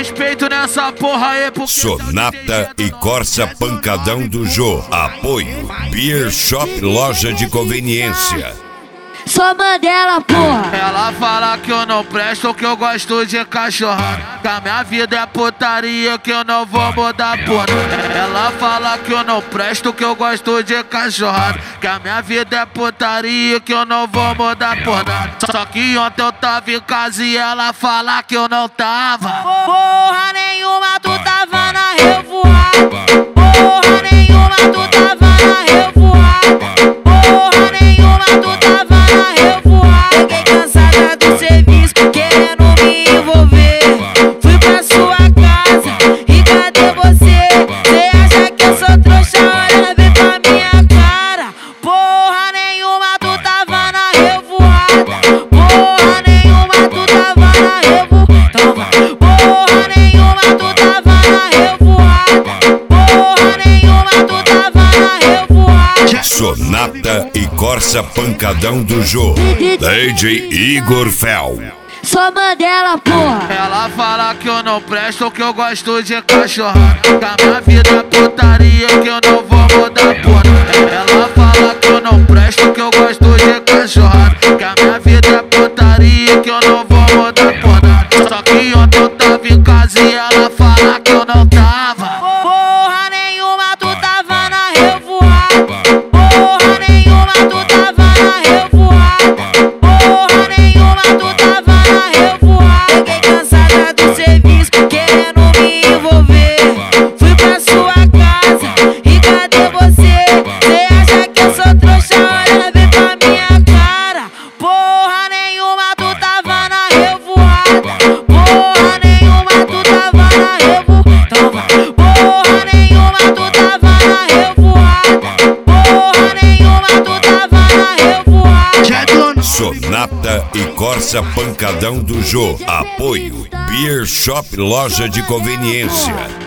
respeito nessa porra aí, porque Sonata e Corsa Pancadão do Jô. Apoio Beer Shop, loja de conveniência. Sou Mandela, porra. ela fala que eu não presto, que eu gosto de cachorrada, que a minha vida é putaria, que eu não vou mudar porra. Ela fala que eu não presto, que eu gosto de cachorrada, que a minha vida é putaria, que eu não vou mudar porra. Só que ontem eu tava em casa e ela fala que eu não tava. Porra nenhuma, tu tava na revoada. Porra nenhuma, tu tava na revoada. Porra nenhuma, tu tava na revoada. Cheguei cansada do serviço, querendo me envolver. Fui pra sua casa e cadê você? Cê acha que eu sou trouxa? Olha bem pra minha cara. Porra nenhuma, tu tava na revoada. Porra nenhuma, tu tava na revoada. Porra nenhuma, tu tava na revoada. Porra nenhuma, tu tava na revoada. Sonata e Corsa Pancadão do Jô. DJ Igor Fel. Sou Mandela, porra. Ela fala que eu não presto, que eu gosto de cachorrada, que a minha vida é putaria, que eu não vou mudar porra. Ela fala que eu não presto, que eu gosto de cachorrada, que a minha vida é putaria, que eu não vou mudar porra. Só que ontem eu tava em casa e ela fala que eu não tava. Porra nenhuma, tu tava na revoada. Porra nenhuma, tu tava na revoada. Porra nenhuma, tu tava na revoada. Cheguei cansada do serviço, querendo me envolver. Fui pra sua casa e cadê você? Cê acha que eu sou trouxa? Olha bem pra minha cara. Porra nenhuma, tu tava na revoada. Porra nenhuma, tu tava na revoada. Porra nenhuma, tu tava na revoada. Porra nenhuma, tu tava na revoada. Sonata e Corsa Pancadão do Jô. Apoio Beer Shop, loja de conveniência.